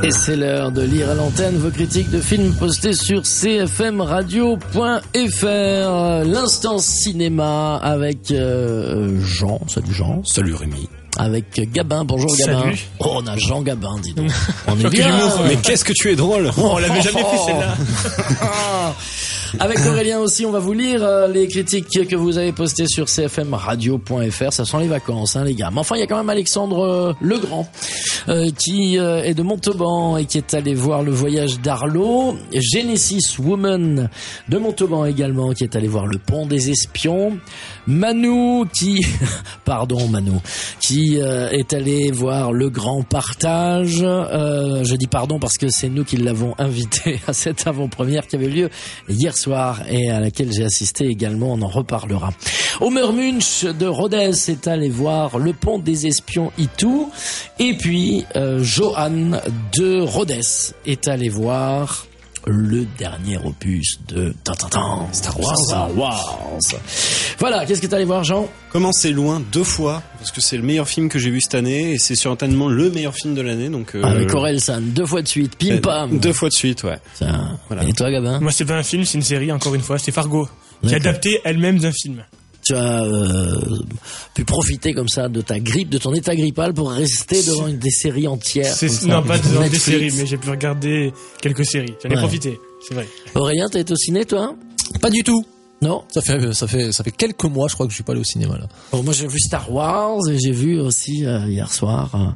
Et c'est l'heure de lire à l'antenne vos critiques de films postés sur cfmradio.fr. L'instant cinéma avec Jean. Salut Jean. Salut Rémi. Avec Gabin. Bonjour Gabin. Salut. Oh, on a Jean Gabin, dis donc. On est bien. Mais qu'est-ce que tu es drôle. On l'avait jamais fait celle-là. Avec Aurélien aussi, on va vous lire les critiques que vous avez postées sur cfmradio.fr. Ça sent les vacances, hein, les gars. Mais enfin, il y a quand même Alexandre Legrand qui est de Montauban et qui est allé voir Le Voyage d'Arlo. Genesis Woman de Montauban également, qui est allé voir Le Pont des Espions. Manu qui est allé voir Le Grand Partage. Je dis pardon parce que c'est nous qui l'avons invité à cette avant-première qui avait lieu hier soir et à laquelle j'ai assisté également, on en reparlera. Omer Munch de Rodez est allé voir Le Pont des Espions Itou, et puis Johan de Rodez est allé voir le dernier opus de Star Wars. Voilà, qu'est-ce que t'es allé voir, Jean? Comment c'est loin 2 fois, parce que c'est le meilleur film que j'ai vu cette année, et c'est certainement le meilleur film de l'année, donc... Avec Orelsan, 2 fois de suite, pim pam. 2 fois de suite, ouais. Tiens. Voilà. Et toi, Gabin? Moi, c'est pas un film, c'est une série, encore une fois. C'est Fargo, qui a adapté elle-même d'un film. Tu as pu profiter comme ça de ta grippe, de ton état grippal pour rester devant des séries entières. Non, pas devant des séries, mais j'ai pu regarder quelques séries. J'en ai profité, c'est vrai. Aurélien, t'as été au ciné, toi? Pas du tout. Non? Ça fait quelques mois, je crois, que je suis pas allé au cinéma, là. Bon, moi, j'ai vu Star Wars et j'ai vu aussi, hier soir,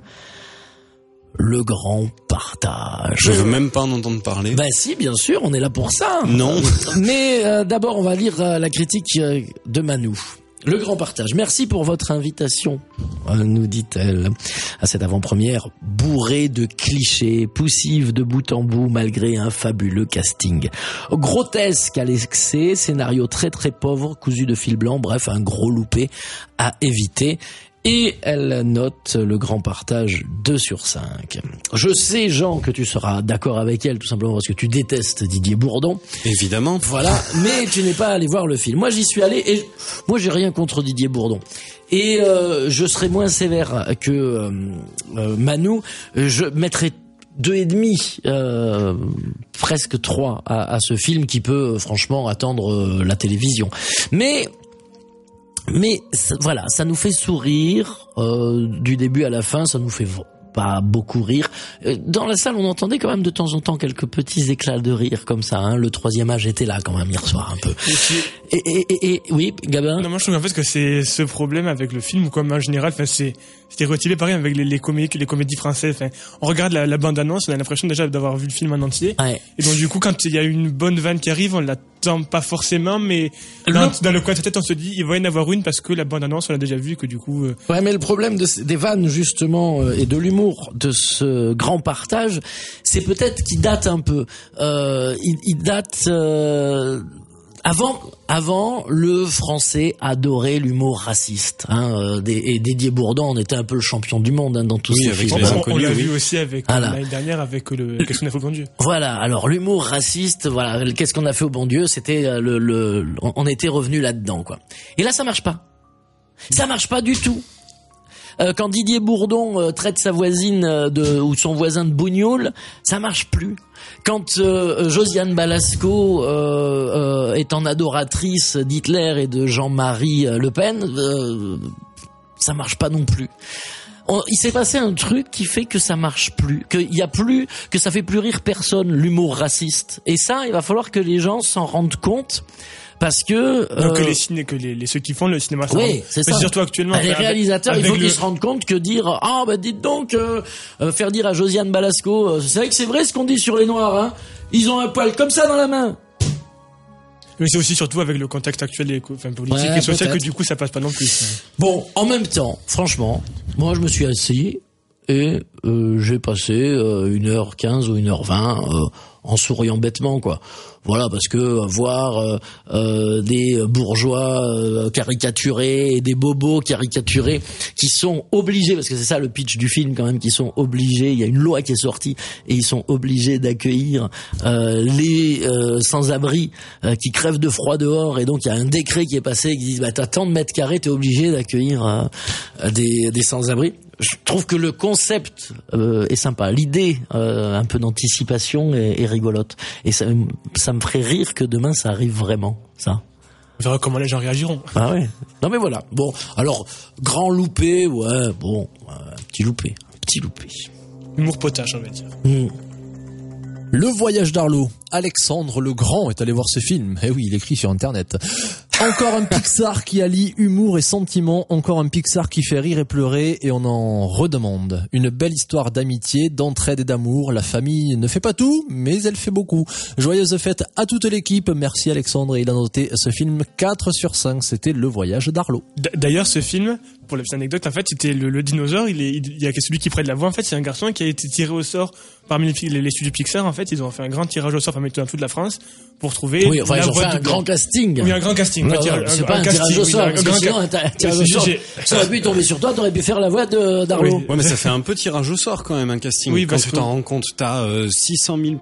Le Grand Partage. Je veux même pas en entendre parler. Ben si, bien sûr, on est là pour ça. Non. Mais d'abord, on va lire la critique de Manu. Le Grand Partage. Merci pour votre invitation, nous dit-elle, à cette avant-première bourrée de clichés, poussive de bout en bout malgré un fabuleux casting. Grotesque à l'excès, scénario très très pauvre, cousu de fil blanc, bref, un gros loupé à éviter. Et elle note Le Grand Partage 2 sur 5. Je sais, Jean, que tu seras d'accord avec elle, tout simplement parce que tu détestes Didier Bourdon. Évidemment. Voilà, mais tu n'es pas allé voir le film. Moi, j'y suis allé et moi, j'ai rien contre Didier Bourdon. Et je serai moins sévère que Manu. Je mettrai 2,5, presque 3 à ce film qui peut franchement attendre la télévision. Mais voilà, ça nous fait sourire du début à la fin, ça nous fait pas beaucoup rire. Dans la salle, on entendait quand même de temps en temps quelques petits éclats de rire comme ça. Hein. Le troisième âge était là quand même hier soir un peu. Et oui, Gabin. Non, moi je trouve en fait que c'est ce problème avec le film, comme en général, enfin c'est stéréotypé pareil avec les comédies françaises. Enfin, on regarde la bande-annonce, on a l'impression déjà d'avoir vu le film en entier. Ouais. Et donc du coup, quand il y a une bonne vanne qui arrive, on l'attend pas forcément, mais dans le coin de sa tête, on se dit il va y en avoir une parce que la bande-annonce on l'a déjà vu, que du coup. Ouais, mais le problème des vannes justement et de l'humour de ce Grand Partage, c'est peut-être qu'il date un peu. Il date. Avant, le français adorait l'humour raciste. Et Didier Bourdon en était un peu le champion du monde dans tous ces films. On l'a vu aussi avec l'année dernière avec Qu'est-ce qu'on a fait au bon Dieu. Voilà. Alors l'humour raciste, voilà. Qu'est-ce qu'on a fait au bon Dieu, c'était on était revenu là-dedans, quoi. Et là, ça marche pas. Ça marche pas du tout. Quand Didier Bourdon traite sa voisine ou son voisin de bougnoul, ça marche plus. Quand Josiane Balasco est en adoratrice d'Hitler et de Jean-Marie Le Pen, ça marche pas non plus. Il s'est passé un truc qui fait que ça marche plus, que ça fait plus rire personne, l'humour raciste. Et ça, il va falloir que les gens s'en rendent compte. Parce que ceux qui font le cinéma, oui, c'est ça. Surtout actuellement, les réalisateurs, il faut qu'ils se rendent compte que dire dites donc faire dire à Josiane Balasco, c'est vrai ce qu'on dit sur les Noirs, hein. Ils ont un poil comme ça dans la main. Mais c'est aussi surtout avec le contexte actuel politique et social que du coup ça passe pas non plus. Bon, en même temps, franchement, moi je me suis assis et j'ai passé 1h15 ou 1h20 en souriant bêtement, quoi. Voilà, parce que voir des bourgeois caricaturés et des bobos caricaturés qui sont obligés, parce que c'est ça le pitch du film quand même, qui sont obligés, il y a une loi qui est sortie et ils sont obligés d'accueillir les sans-abri qui crèvent de froid dehors, et donc il y a un décret qui est passé qui dit t'as tant de mètres carrés, t'es obligé d'accueillir des sans-abri. je trouve que le concept est sympa, l'idée un peu d'anticipation est rigolote, et ça me ferait rire que demain ça arrive vraiment, ça. On verra comment les gens réagiront. Ah ouais. Non mais voilà. Bon, alors grand loupé, ouais, bon, petit loupé. Humour potage, on va dire. Le voyage d'Arlo. Alexandre le Grand est allé voir ce film. Eh oui, il écrit sur Internet. Encore un Pixar qui allie humour et sentiment. Encore un Pixar qui fait rire et pleurer et on en redemande. Une belle histoire d'amitié, d'entraide et d'amour. La famille ne fait pas tout, mais elle fait beaucoup. Joyeuse fête à toute l'équipe. Merci Alexandre. Et il a noté ce film 4 sur 5. C'était Le voyage d'Arlo. D'ailleurs, ce film, pour la petite anecdote, en fait, c'était le dinosaure. Il y a celui qui prête la voix. En fait, c'est un garçon qui a été tiré au sort parmi les studios Pixar. En fait, ils ont fait un grand tirage au sort parmi toute la France pour trouver. Oui, enfin, ils ont fait un grand casting. Oui, un grand casting. Non, c'est pas un tirage au sort. Sinon, un tirage au sort, ça aurait pu tomber sur toi. T'aurais pu faire la voix d'Arlo. Oui. Ouais, mais ça fait un peu tirage au sort quand même, un casting. Oui, quand tu t'en rends compte, t'as 600 000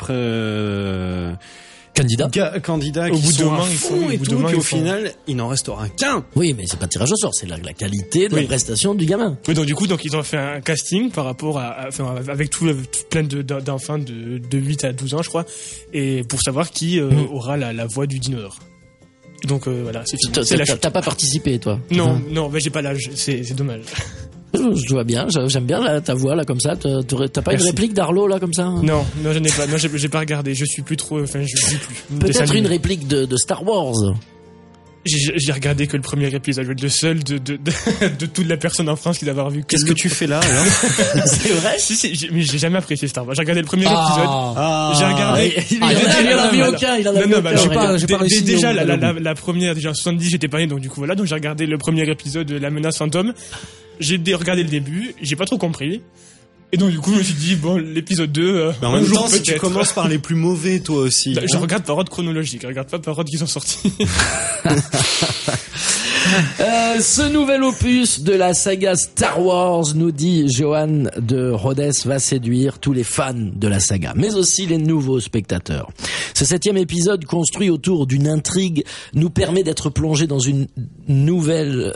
candidats qui sont à fond et tout, puis au final, il n'en restera qu'un. Oui, mais c'est pas tirage au sort, c'est la qualité de la prestation du gamin. Oui, donc du coup, ils ont fait un casting par rapport avec plein d'enfants de 8 à 12 ans, je crois, et pour savoir qui aura la voix du dinosaure. Donc voilà, c'est fini. T'as pas participé, toi? Non, mais j'ai pas l'âge, c'est dommage. Je vois bien, j'aime bien ta voix là comme ça. T'as pas une réplique d'Arlo là comme ça? Non, je n'ai pas. Non, j'ai pas regardé. Je suis plus trop. Enfin, je lis plus. Peut-être une réplique de Star Wars. J'ai regardé que le premier épisode, le seul de toute la personne en France qui d'avoir vu. Qu'est-ce que tu fais là alors? C'est vrai? Si, mais j'ai jamais apprécié Star Wars. J'ai regardé le premier épisode. J'ai regardé. Il en a vu aucun. J'ai pas réussi. Déjà la première, déjà en 70, j'étais pas né, donc du coup voilà. Donc j'ai regardé le premier épisode de La Menace Fantôme. J'ai regardé le début, j'ai pas trop compris. Et donc du coup, je me suis dit bon, l'épisode 2 en même temps, si tu commences par les plus mauvais toi aussi. Je regarde par ordre chronologique, je regarde pas par ordre qui sont sortis. Ce nouvel opus de la saga Star Wars, nous dit Johan de Rhodes, va séduire tous les fans de la saga, mais aussi les nouveaux spectateurs. Ce 7e épisode, construit autour d'une intrigue, nous permet d'être plongé dans une nouvelle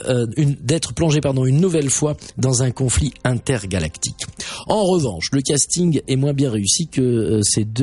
fois dans un conflit intergalactique. En revanche, le casting est moins bien réussi que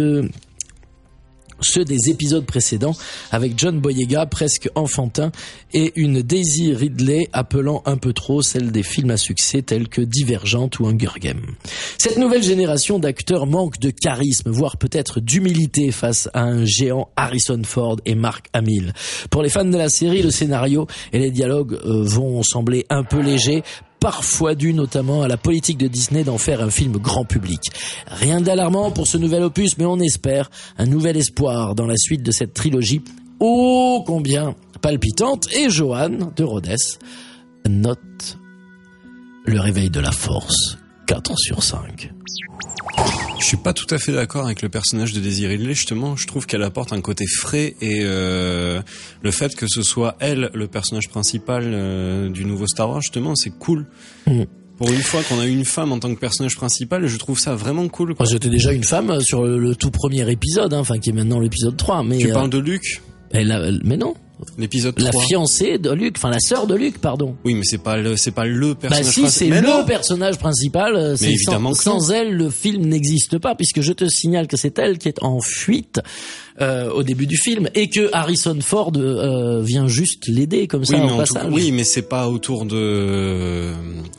ceux des épisodes précédents, avec John Boyega presque enfantin et une Daisy Ridley appelant un peu trop celle des films à succès tels que Divergente ou Hunger Games. Cette nouvelle génération d'acteurs manque de charisme, voire peut-être d'humilité face à un géant Harrison Ford et Mark Hamill. Pour les fans de la série, le scénario et les dialogues vont sembler un peu légers, parfois dû notamment à la politique de Disney d'en faire un film grand public. Rien d'alarmant pour ce nouvel opus, mais on espère un nouvel espoir dans la suite de cette trilogie ô combien palpitante. Et Johan de Rhodes note Le Réveil de la Force 4 sur 5. Je suis pas tout à fait d'accord avec le personnage de Daisy Ridley, justement. Je trouve qu'elle apporte un côté frais et le fait que ce soit elle le personnage principal du nouveau Star Wars, justement, c'est cool. Pour une fois qu'on a une femme en tant que personnage principal, je trouve ça vraiment cool. Enfin, j'étais déjà une femme sur le tout premier épisode, qui est maintenant l'épisode 3. Mais tu parles de Luke? Mais non. L'épisode 3. La fiancée de Luke, la sœur de Luke, pardon. Oui, mais c'est pas le personnage principal. Bah si, c'est le personnage principal. Mais évidemment sans elle, le film n'existe pas, puisque je te signale que c'est elle qui est en fuite au début du film et que Harrison Ford vient juste l'aider comme ça au passage. Oui, mais c'est pas autour de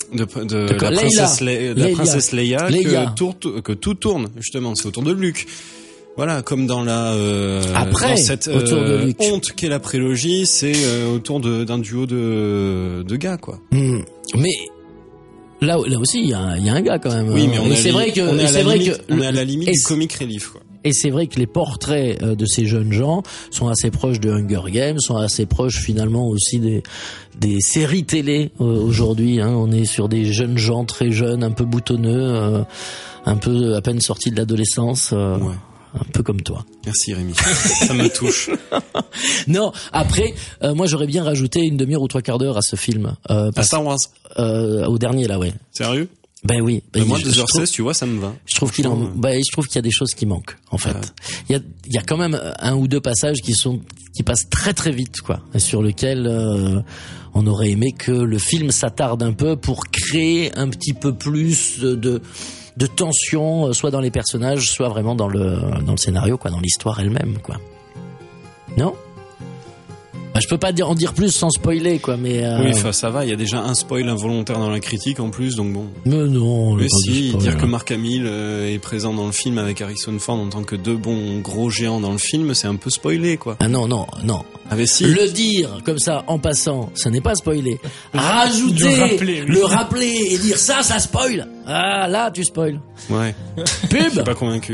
la princesse Leia que tout tourne, justement. C'est autour de Luke. Voilà, comme dans dans cette honte qu'est la prélogie, c'est autour d'un duo de gars, quoi. Mais là aussi, il y a un gars quand même. Oui, mais on est à la limite du comic relief, quoi. Et c'est vrai que les portraits de ces jeunes gens sont assez proches de Hunger Games, sont assez proches finalement aussi des séries télé aujourd'hui. On est sur des jeunes gens très jeunes, un peu boutonneux, un peu à peine sortis de l'adolescence. Ouais. Un peu comme toi. Merci Rémi, ça me touche. Non, après, moi j'aurais bien rajouté une demi-heure ou 3/4 d'heure à ce film. À Star Wars. Au dernier là, ouais. Sérieux? Ben oui. Ben moi, 2h16, tu vois, ça me va. Je trouve qu'il y a des choses qui manquent, en fait. Il y a quand même un ou deux passages qui passent très très vite, quoi. Et sur lesquels, on aurait aimé que le film s'attarde un peu pour créer un petit peu plus de tension, soit dans les personnages, soit vraiment dans le scénario, quoi, dans l'histoire elle-même, quoi. Non? Je peux pas en dire plus sans spoiler, quoi, mais oui, ça va, il y a déjà un spoil involontaire dans la critique en plus, donc bon. Mais non, mais si, dire que Mark Hamill est présent dans le film avec Harrison Ford en tant que deux bons gros géants dans le film, c'est un peu spoilé, quoi. Ah non. Ah mais si. Le dire comme ça en passant, ce n'est pas spoiler. Rajouter, le rappeler et dire ça spoil. Ah là, tu spoil. Ouais. Pub. Je suis pas convaincu.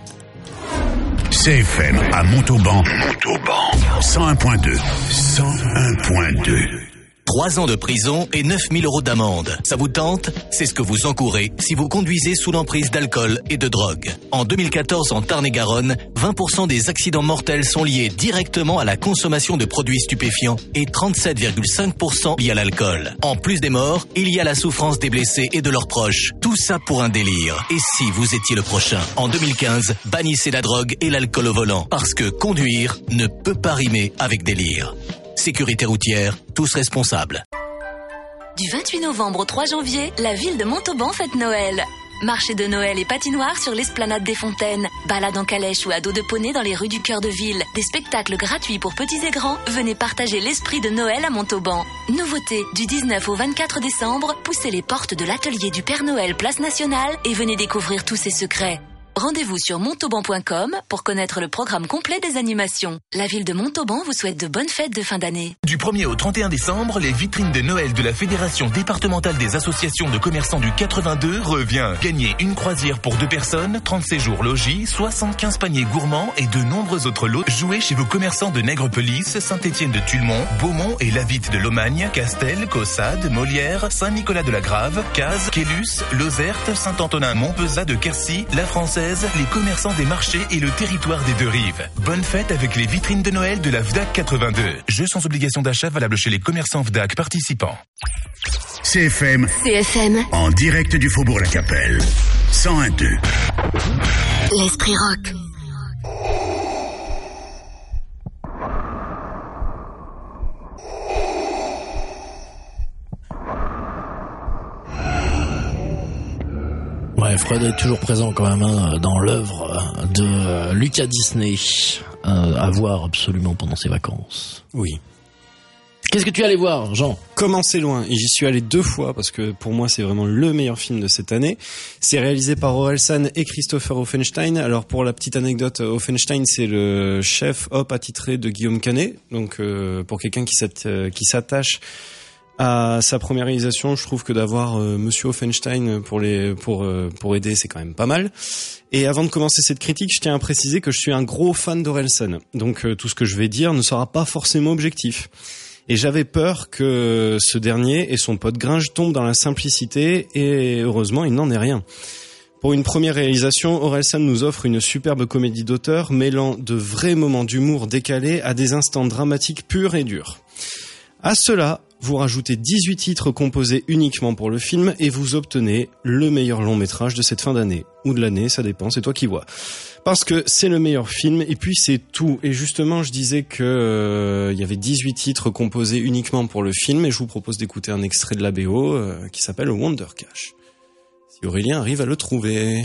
CFM à Montauban. 101.2. 101.2. 3 ans de prison et 9 000 € d'amende. Ça vous tente? C'est ce que vous encourez si vous conduisez sous l'emprise d'alcool et de drogue. En 2014, en Tarn-et-Garonne, 20% des accidents mortels sont liés directement à la consommation de produits stupéfiants et 37,5% liés à l'alcool. En plus des morts, il y a la souffrance des blessés et de leurs proches. Tout ça pour un délire. Et si vous étiez le prochain? En 2015, bannissez la drogue et l'alcool au volant. Parce que conduire ne peut pas rimer avec délire. Sécurité routière, tous responsables. Du 28 novembre au 3 janvier, la ville de Montauban fête Noël. Marché de Noël et patinoire sur l'esplanade des Fontaines. Balade en calèche ou à dos de poney dans les rues du cœur de ville. Des spectacles gratuits pour petits et grands. Venez partager l'esprit de Noël à Montauban. Nouveauté, du 19 au 24 décembre, poussez les portes de l'atelier du Père Noël Place Nationale et venez découvrir tous ses secrets. Rendez-vous sur montauban.com pour connaître le programme complet des animations. La ville de Montauban vous souhaite de bonnes fêtes de fin d'année. Du 1er au 31 décembre, les vitrines de Noël de la Fédération départementale des associations de commerçants du 82 revient. Gagnez une croisière pour 2 personnes, 30 séjours logis, 75 paniers gourmands et de nombreux autres lots. Jouez chez vos commerçants de Nègrepelisse, Saint-Étienne de Tulmont, Beaumont et Lavitte de Lomagne, Castel, Caussade, Molière, Saint-Nicolas de la Grave, Cazes, Quélus, Lozerte, Saint-Antonin, Montpezat de Quercy, La Française, les commerçants des marchés et le territoire des 2 rives. Bonne fête avec les vitrines de Noël de la VDAC 82. Jeu sans obligation d'achat valable chez les commerçants VDAC participants. CFM. En direct du Faubourg La Capelle. 101.2. L'esprit rock. Ouais, Freud est toujours présent quand même dans l'œuvre de Lucas Disney, à voir absolument pendant ses vacances. Oui. Qu'est-ce que tu es allé voir, Jean? Comment c'est loin? Et j'y suis allé 2 fois parce que pour moi c'est vraiment le meilleur film de cette année. C'est réalisé par Orelsan et Christopher Offenstein. Alors pour la petite anecdote, Offenstein c'est le chef op attitré de Guillaume Canet. Donc pour quelqu'un qui s'attache à sa première réalisation, je trouve que d'avoir Monsieur Offenstein pour aider, c'est quand même pas mal. Et avant de commencer cette critique, je tiens à préciser que je suis un gros fan d'Orelsan. Donc tout ce que je vais dire ne sera pas forcément objectif. Et j'avais peur que ce dernier et son pote Gringe tombent dans la simplicité, et heureusement, il n'en est rien. Pour une première réalisation, Orelsan nous offre une superbe comédie d'auteur mêlant de vrais moments d'humour décalés à des instants dramatiques purs et durs. À cela, vous rajoutez 18 titres composés uniquement pour le film et vous obtenez le meilleur long métrage de cette fin d'année. Ou de l'année, ça dépend, c'est toi qui vois. Parce que c'est le meilleur film et puis c'est tout. Et justement, je disais que y avait 18 titres composés uniquement pour le film et je vous propose d'écouter un extrait de la BO qui s'appelle Wonder Cash. Si Aurélien arrive à le trouver...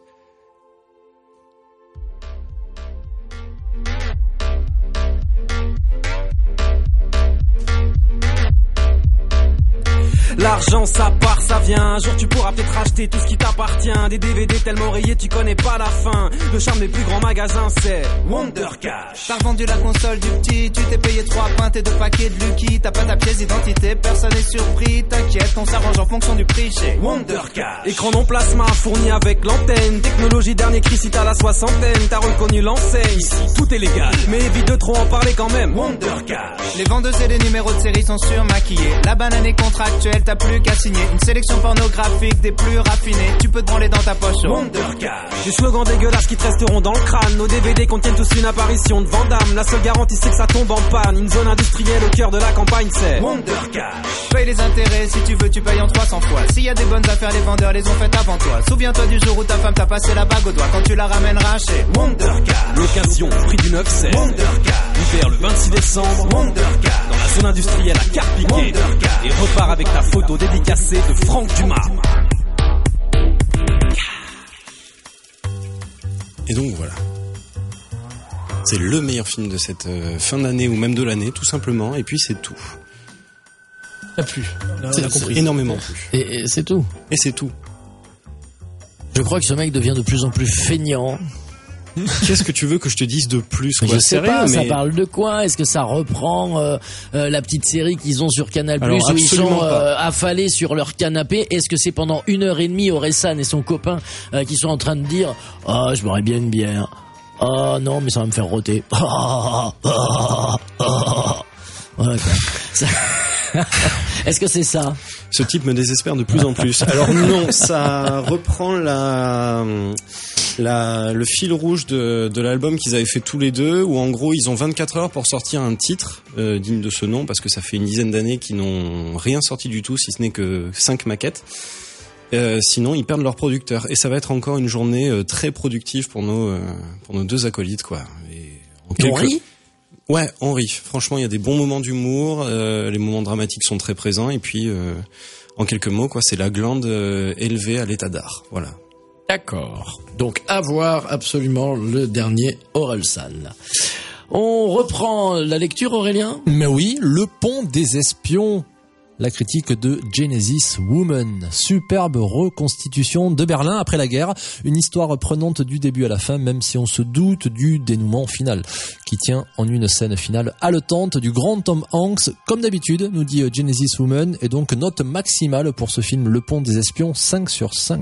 L'argent ça part, ça vient. Un jour tu pourras peut-être acheter tout ce qui t'appartient. Des DVD tellement rayés tu connais pas la fin. Le charme des plus grands magasins c'est Wonder Cash. T'as vendu la console du petit, tu t'es payé 3 pintes et 2 paquets de Lucky. T'as pas ta pièce d'identité, personne n'est surpris. T'inquiète, on s'arrange en fonction du prix chez Wonder Cash. Écran non plasma fourni avec l'antenne. Technologie dernier cri si t'as la 60aine. T'as reconnu l'enseigne, ici tout est légal. Mais évite de trop en parler quand même. Wonder Cash. Les vendeuses et les numéros de série sont surmaquillés. La banane est contractuelle. t'as plus qu'à signer une sélection pornographique des plus raffinés. Tu peux te branler dans ta poche. Wondercat. Des slogans dégueulasses qui te resteront dans le crâne. Nos DVD contiennent tous une apparition de Van Damme. La seule garantie c'est que ça tombe en panne. Une zone industrielle au cœur de la campagne, c'est Wondercat. Paye les intérêts, si tu veux tu payes en 300 fois. S'il y a des bonnes affaires, les vendeurs les ont faites avant toi. Souviens-toi du jour où ta femme t'a passé la bague au doigt. Quand tu la ramèneras chez Wondercat. L'occasion, prix du 9, c'est Wondercat. Ouvert le 26 décembre, Wondercat. Dans la zone industrielle à Carpiquet. Wondercat. Et repars avec ta photo dédicacée de Franck Dumas. Et donc voilà. C'est le meilleur film de cette fin d'année ou même de l'année, tout simplement. Et puis c'est tout. Ça plu. C'est compris. Énormément plu. Et c'est tout. Et c'est tout. Je crois que ce mec devient de plus en plus feignant. Qu'est-ce que tu veux que je te dise de plus, quoi? Je sais pas, ça parle de quoi? Est-ce que ça reprend la petite série qu'ils ont sur Canal+, où ils sont affalés sur leur canapé? Est-ce que c'est pendant 1h30 Orelsan et son copain qui sont en train de dire « Ah, je boirais bien une bière. Ah non, mais ça va me faire rôter. » Ouais, est-ce que c'est ça? Ce type me désespère de plus en plus. Alors non, ça reprend le fil rouge de l'album qu'ils avaient fait tous les deux, où en gros ils ont 24 heures pour sortir un titre digne de ce nom, parce que ça fait une dizaine d'années qu'ils n'ont rien sorti du tout, si ce n'est que 5 maquettes. Sinon ils perdent leur producteur, et ça va être encore une journée très productive pour nos deux acolytes, quoi. On rit ? Ouais, on rit. Franchement, il y a des bons moments d'humour, les moments dramatiques sont très présents, et puis en quelques mots, quoi, c'est la glande élevée à l'état d'art. Voilà. D'accord. Donc à voir absolument le dernier Orelsan. On reprend la lecture, Aurélien ? Mais oui, Le Pont des Espions. La critique de Genesis Woman. Superbe reconstitution de Berlin après la guerre. Une histoire prenante du début à la fin, même si on se doute du dénouement final, qui tient en une scène finale haletante du grand Tom Hanks. Comme d'habitude, nous dit Genesis Woman, et donc note maximale pour ce film Le Pont des Espions, 5 sur 5.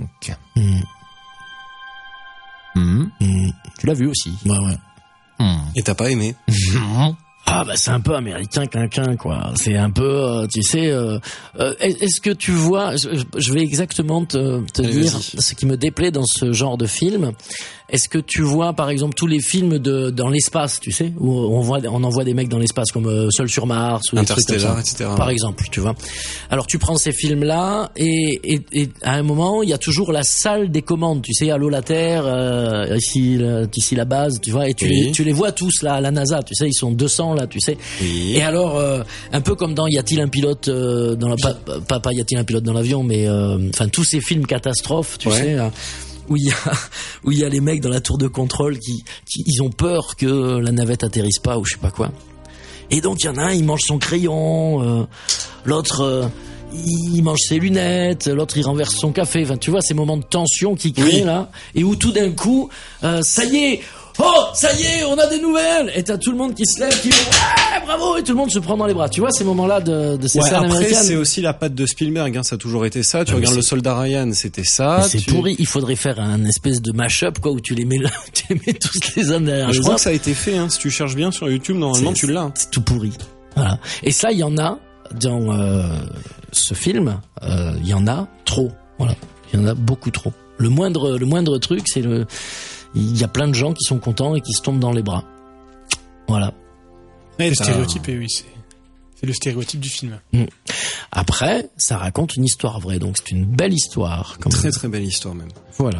Tu l'as vu aussi. Ouais. Et t'as pas aimé? Ah bah c'est un peu américain quinquin, quoi. C'est un peu, tu sais. Est-ce que tu vois, je vais exactement te dire ce qui me déplaît dans ce genre de film. Est-ce que tu vois par exemple tous les films dans l'espace, tu sais, où on envoie des mecs dans l'espace, comme Seul sur Mars ou Interstellar, etc. Par exemple, tu vois. Alors tu prends ces films-là et à un moment il y a toujours la salle des commandes, tu sais, allô la Terre, ici la base, tu vois, et tu les vois tous là à la NASA, tu sais, ils sont 200 là, tu sais. Oui. Et alors un peu comme dans Y a-t-il un pilote dans la pas Y a-t-il un pilote dans l'avion, mais enfin tous ces films catastrophes, tu sais. Là, où il y a les mecs dans la tour de contrôle qui ils ont peur que la navette atterrisse pas ou je sais pas quoi. Et donc il y en a un, il mange son crayon, l'autre il mange ses lunettes, l'autre il renverse son café. Enfin tu vois ces moments de tension qui créent là, et où tout d'un coup ça y est, on a des nouvelles, et t'as tout le monde qui se lève, qui dit bravo, et tout le monde se prend dans les bras. Tu vois ces moments-là de ces scènes américaines. Après c'est aussi la patte de Spielberg, hein, ça a toujours été ça. Tu regardes Le Soldat Ryan, c'était ça. C'est pourri. Il faudrait faire un espèce de mash-up, quoi, où tu les mets tous les uns derrière. Je crois que ça a été fait. Hein. Si tu cherches bien sur YouTube, normalement tu l'as. C'est tout pourri. Voilà. Et ça, il y en a dans ce film. Il y en a trop. Voilà. Il y en a beaucoup trop. Le moindre truc, c'est il y a plein de gens qui sont contents et qui se tombent dans les bras. Voilà. Le stéréotype, oui, c'est le stéréotype du film. Après, ça raconte une histoire vraie, donc c'est une belle histoire. Très très belle histoire même. Voilà.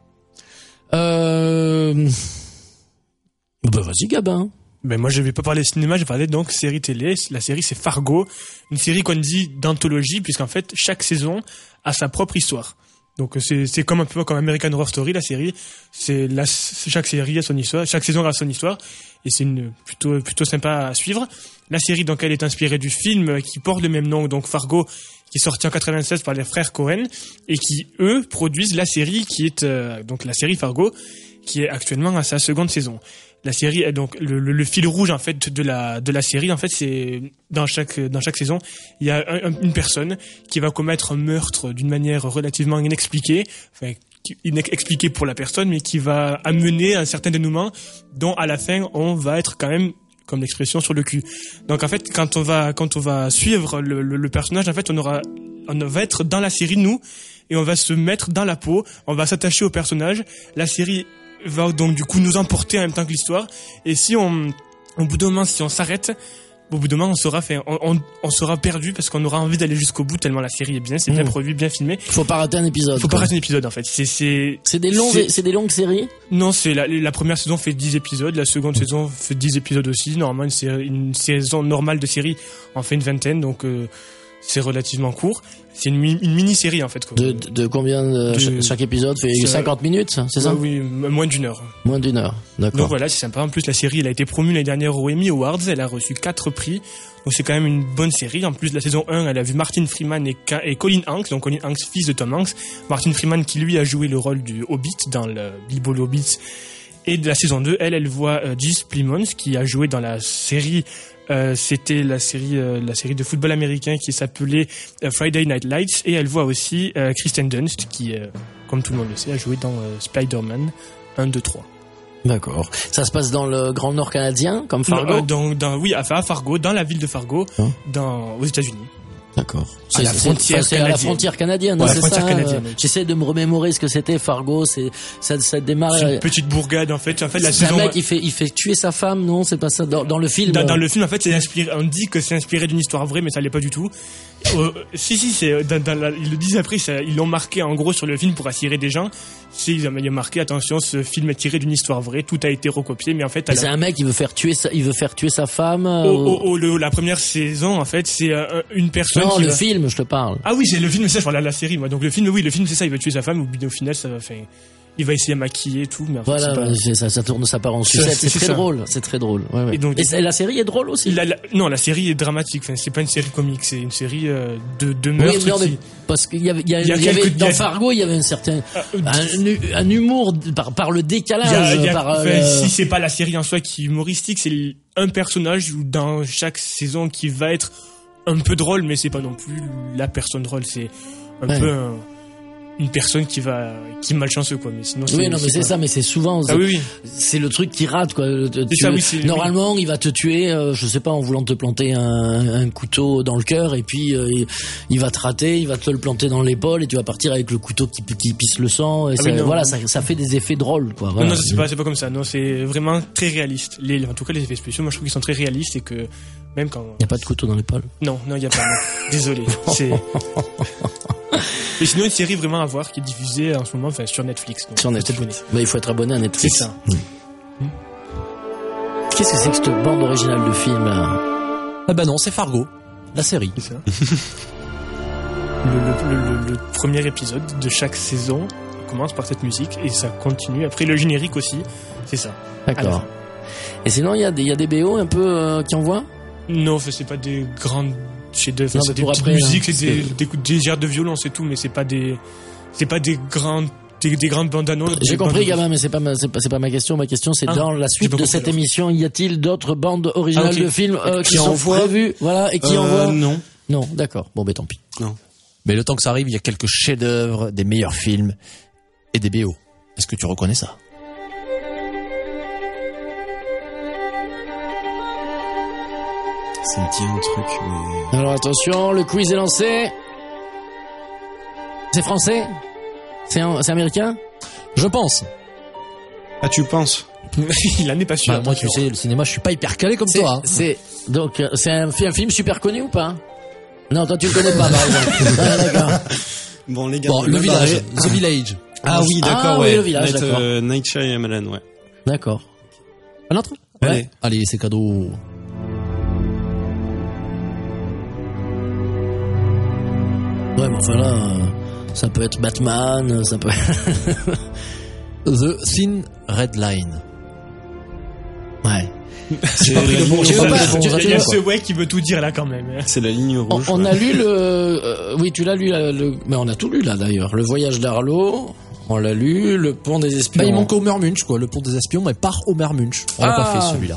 Vas-y Gabin. Ben moi je vais pas parler cinéma, je vais parler donc série télé. La série c'est Fargo, une série qu'on dit d'anthologie, puisqu'en fait chaque saison a sa propre histoire. Donc c'est comme un peu comme American Horror Story, la série. Chaque série a son histoire, chaque saison a son histoire, et c'est plutôt sympa à suivre. La série donc elle est inspirée du film qui porte le même nom, donc Fargo, qui est sorti en 96 par les frères Coen, et qui eux produisent la série qui est donc la série Fargo, qui est actuellement à sa seconde saison. La série est donc le fil rouge en fait de la série, en fait, c'est dans chaque saison, il y a une personne qui va commettre un meurtre d'une manière relativement inexpliquée, enfin inexpliquée pour la personne, mais qui va amener un certain dénouement dont à la fin on va être quand même, comme l'expression, sur le cul. Donc en fait quand on va suivre le personnage, en fait on aura va être dans la série, nous, et on va se mettre dans la peau, on va s'attacher au personnage. La série va donc du coup nous emporter en même temps que l'histoire. Et si au bout d'un moment, si on s'arrête, au bout d'un moment, on sera perdu parce qu'on aura envie d'aller jusqu'au bout tellement la série est bien, c'est bien produit, bien filmé. Faut pas rater un épisode. Faut pas rater un épisode en fait. C'est des longues séries. Non, c'est la première saison fait 10 épisodes, la seconde saison fait 10 épisodes aussi. Normalement, une saison normale de série en fait une vingtaine, donc c'est relativement court. C'est une mini-série en fait. De combien chaque épisode fait 50 minutes, c'est ça? Oui, moins d'une heure. Moins d'une heure, d'accord. Donc voilà, c'est sympa. En plus, la série, elle a été promue l'année dernière aux Emmy Awards. Elle a reçu 4 prix. Donc c'est quand même une bonne série. En plus, la saison 1, elle a vu Martin Freeman et Colin Hanks. Donc Colin Hanks, fils de Tom Hanks. Martin Freeman qui lui a joué le rôle du Hobbit dans le Bilbo le Hobbit. Et de la saison 2, elle voit Jesse Plemons qui a joué dans la série c'était la série de football américain qui s'appelait Friday Night Lights, et elle voit aussi Kristen Dunst qui, comme tout le monde le sait, a joué dans Spider-Man 1, 2, 3. D'accord. Ça se passe dans le Grand Nord canadien, comme Fargo? Oui, à Fargo, dans la ville de Fargo, aux États-Unis. D'accord. C'est à la frontière canadienne, ouais, c'est ça. Canadienne. J'essaie de me remémorer ce que c'était Fargo. Ça démarre. C'est une petite bourgade en fait. La c'est saison. Un mec il fait tuer sa femme, non? C'est pas ça dans le film. Dans le film, en fait, c'est inspiré. On dit que c'est inspiré d'une histoire vraie, mais ça l'est pas du tout. Si, c'est ils le disent après. Ils l'ont marqué en gros sur le film pour attirer des gens. Il y a marqué attention, ce film est tiré d'une histoire vraie. Tout a été recopié, mais en fait. C'est un mec il veut faire tuer sa femme. La première saison, en fait, c'est une personne. Non, le film, je te parle. Ah oui, c'est le film, c'est ça, je parle de la série, moi. Donc le film, c'est ça, il va tuer sa femme, au final, ça va faire. Il va essayer de maquiller et tout, mais en fait, voilà, ça tourne sa part en sucette. C'est très drôle, c'est très drôle. Ouais, ouais. Et la série est drôle aussi. Non, la série est dramatique. Enfin, c'est pas une série comique, c'est une série de meurtres. Oui, parce qu'il y avait dans Fargo, il y avait un certain un humour par le décalage. Si c'est pas la série en soi qui est humoristique, c'est un personnage dans chaque saison qui va être un peu drôle, mais c'est pas non plus la personne drôle. C'est un peu une personne qui est malchanceux, quoi. Mais sinon, c'est ça, mais c'est souvent, c'est le truc qui rate, quoi. Normalement, il va te tuer, je sais pas, en voulant te planter un couteau dans le cœur, et puis, il va te rater, il va te le planter dans l'épaule, et tu vas partir avec le couteau qui pisse le sang, et ça fait des effets drôles, quoi. Voilà. Non, c'est pas comme ça. Non, c'est vraiment très réaliste. En tout cas, les effets spéciaux, moi, je trouve qu'ils sont très réalistes, et que, même quand... Il y a pas de couteau dans l'épaule? Non, il y a pas. Non. Désolé. Mais sinon, une série vraiment à voir qui est diffusée en ce moment sur Netflix. Donc sur Netflix. Il faut être abonné à Netflix. C'est ça. Qu'est-ce que c'est que cette bande originale de film? Ah bah non, c'est Fargo, la série. C'est ça. le premier épisode de chaque saison commence par cette musique et ça continue. Après le générique aussi, c'est ça. D'accord. Et sinon, il y a des BO un peu qui envoient? Non, c'est pas des grandes chefs-d'œuvre, c'est des petites musiques, c'est des airs de violon, c'est tout, mais c'est pas des grandes bandes annonces. J'ai compris, gamin, mais c'est pas ma question. Ma question, c'est dans la suite de cette émission, y a-t-il d'autres bandes originales de films qui sont prévues, et qui envoient? Non, d'accord. Bon, tant pis. Non. Mais le temps que ça arrive, il y a quelques chefs-d'œuvre, des meilleurs films et des BO. Est-ce que tu reconnais ça? Ça me dit un truc, mais... Alors attention, le quiz est lancé. C'est français? C'est américain? Je pense. Ah, tu penses? Il en est pas sûr. Moi, tu sais, le cinéma, je suis pas hyper calé comme toi. C'est un film super connu ou pas? Non, toi tu le connais pas, par exemple. D'accord. Bon, les gars. Le Village. The Village. Ah oui, d'accord, oui, le Village, d'accord. Night Shyamalan, ouais. D'accord. Un autre? Ouais. Allez, c'est cadeau. Ouais, mais enfin là, ça peut être Batman, ça peut... The Thin Red Line. Ouais. J'ai pas pris le bon. Il y a ce ouais qui veut tout dire là quand même. C'est la ligne rouge. On a lu oui, tu l'as lu, mais on a tout lu là d'ailleurs. Le Voyage d'Arlo, on l'a lu. Le Pont des Espions. Il manque Homer Munch, quoi. Le Pont des Espions, mais par Homer Munch. On l'a pas fait celui-là.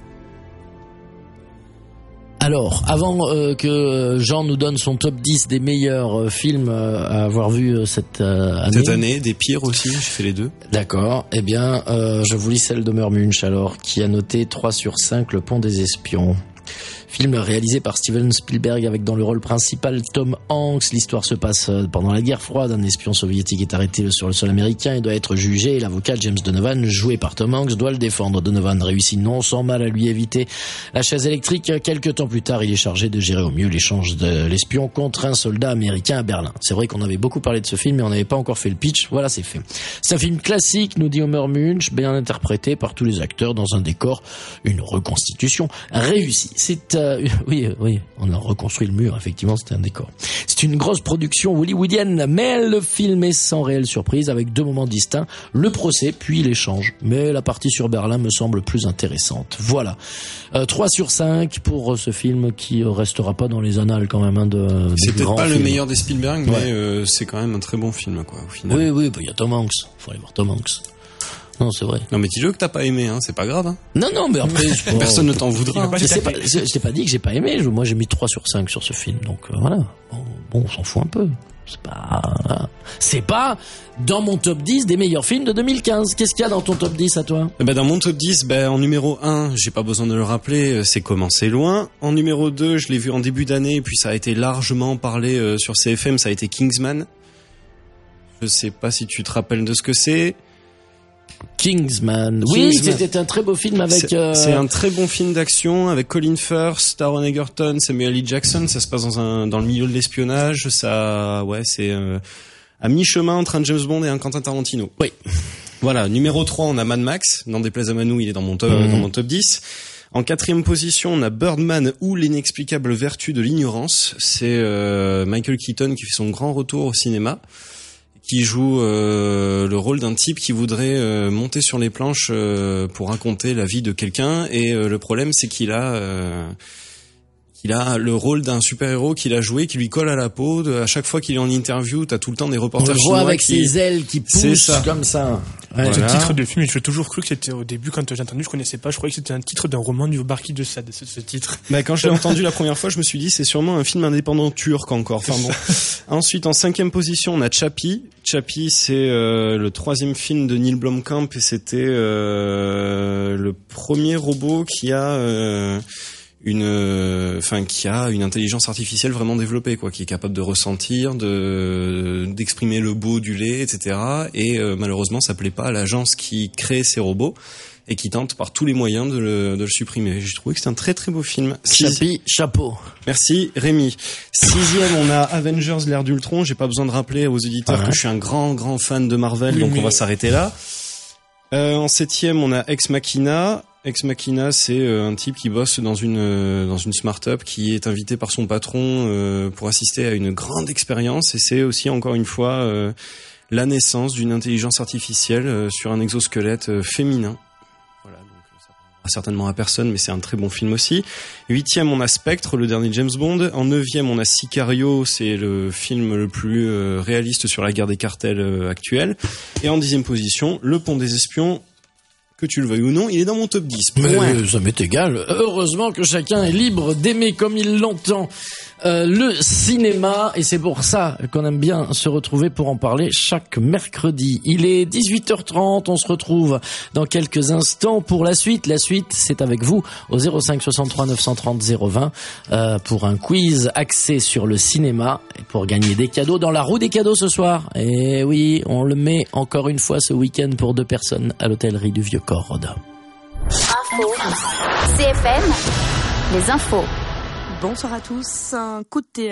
Alors, avant que Jean nous donne son top 10 des meilleurs films à avoir vu cette année. Cette année, des pires aussi, j'ai fait les deux. D'accord. Eh bien, je vous lis celle d'Homer Munch, alors, qui a noté 3 sur 5 Le Pont des Espions. Film réalisé par Steven Spielberg avec dans le rôle principal Tom Hanks. L'histoire se passe pendant la guerre froide. Un espion soviétique est arrêté sur le sol américain et doit être jugé. L'avocat James Donovan, joué par Tom Hanks, doit le défendre. Donovan réussit non sans mal à lui éviter la chaise électrique. Quelques temps plus tard, il est chargé de gérer au mieux l'échange de l'espion contre un soldat américain à Berlin. C'est vrai qu'on avait beaucoup parlé de ce film, mais on n'avait pas encore fait le pitch. Voilà, c'est fait. C'est un film classique, nous dit Homer Munch, bien interprété par tous les acteurs dans un décor, une reconstitution réussie. C'est oui, on a reconstruit le mur, effectivement, c'était un décor. C'est une grosse production hollywoodienne, mais le film est sans réelle surprise, avec 2 moments distincts, le procès puis l'échange. Mais la partie sur Berlin me semble plus intéressante. Voilà. 3 sur 5 pour ce film qui restera pas dans les annales quand même, c'est peut-être pas films. Le meilleur des Spielberg, mais c'est quand même un très bon film, quoi, au final. Oui, il y a Tom Hanks. Faut aller voir Tom Hanks. Non, c'est vrai. Non, mais dis-le que t'as pas aimé, hein, c'est pas grave, hein. Non, mais après, personne ne t'en voudra. Je t'ai pas dit que j'ai pas aimé. Moi, j'ai mis 3 sur 5 sur ce film. Donc, voilà. Bon, on s'en fout un peu. C'est pas dans mon top 10 des meilleurs films de 2015. Qu'est-ce qu'il y a dans ton top 10 à toi? Dans mon top 10, en numéro 1, j'ai pas besoin de le rappeler, c'est Comment c'est loin. En numéro 2, je l'ai vu en début d'année, et puis ça a été largement parlé sur CFM, ça a été Kingsman. Je sais pas si tu te rappelles de ce que c'est. Kingsman. Oui, c'était un très beau film avec... C'est un très bon film d'action avec Colin Firth, Taron Egerton, Samuel L. Jackson. Ça se passe dans le milieu de l'espionnage. C'est à mi-chemin entre un James Bond et un Quentin Tarantino. Oui. Voilà. Numéro 3, on a Mad Max. N'en déplaise à Manou, il est dans mon top 10. En 4e position, on a Birdman ou l'inexplicable vertu de l'ignorance. C'est Michael Keaton qui fait son grand retour au cinéma, qui joue le rôle d'un type qui voudrait monter sur les planches pour raconter la vie de quelqu'un, et le problème c'est qu'il a le rôle d'un super-héros qu'il a joué, qui lui colle à la peau. À chaque fois qu'il est en interview, t'as tout le temps des reporters chinois. On le voit avec ses ailes qui poussent comme ça. Ouais. Ce titre de film, j'ai toujours cru que c'était, au début, quand j'ai entendu, je connaissais pas, je croyais que c'était un titre d'un roman du Barki de Sade, ce titre. Quand je l'ai entendu la première fois, je me suis dit, c'est sûrement un film indépendant turc encore. Enfin bon. Ensuite, en 5e position, on a Chappie. Chappie, c'est le 3e film de Neil Blomkamp, et c'était le premier robot qui a qui a une intelligence artificielle vraiment développée, quoi, qui est capable de ressentir, d'exprimer le beau du lait, etc. Et malheureusement, ça plaît pas à l'agence qui crée ces robots et qui tente par tous les moyens de le supprimer. J'ai trouvé que c'était un très très beau film. Chappie, chapeau. Merci Rémi. 6e, on a Avengers l'ère d'Ultron. J'ai pas besoin de rappeler aux auditeurs que je suis un grand fan de Marvel, donc on va s'arrêter là. En 7e, on a Ex Machina. Ex Machina, c'est un type qui bosse dans une start-up, qui est invité par son patron pour assister à une grande expérience, et c'est aussi encore une fois la naissance d'une intelligence artificielle sur un exosquelette féminin. Voilà, donc ça parlera certainement à personne, mais c'est un très bon film aussi. 8e, on a Spectre, le dernier James Bond. En 9e, on a Sicario, c'est le film le plus réaliste sur la guerre des cartels actuelle. Et en 10e position, Le Pont des Espions. Que tu le veuilles ou non, il est dans mon top 10. Mais ça m'est égal. Heureusement que chacun est libre d'aimer comme il l'entend le cinéma, et c'est pour ça qu'on aime bien se retrouver pour en parler chaque mercredi. Il est 18h30, on se retrouve dans quelques instants pour la suite. La suite, c'est avec vous au 05 63 930 020 pour un quiz axé sur le cinéma et pour gagner des cadeaux dans la roue des cadeaux ce soir. Et oui, on le met encore une fois ce week-end pour 2 personnes à l'hôtellerie du Vieux-Corde. Info. CFM, les infos. Bonsoir à tous. Un coup de théâtre.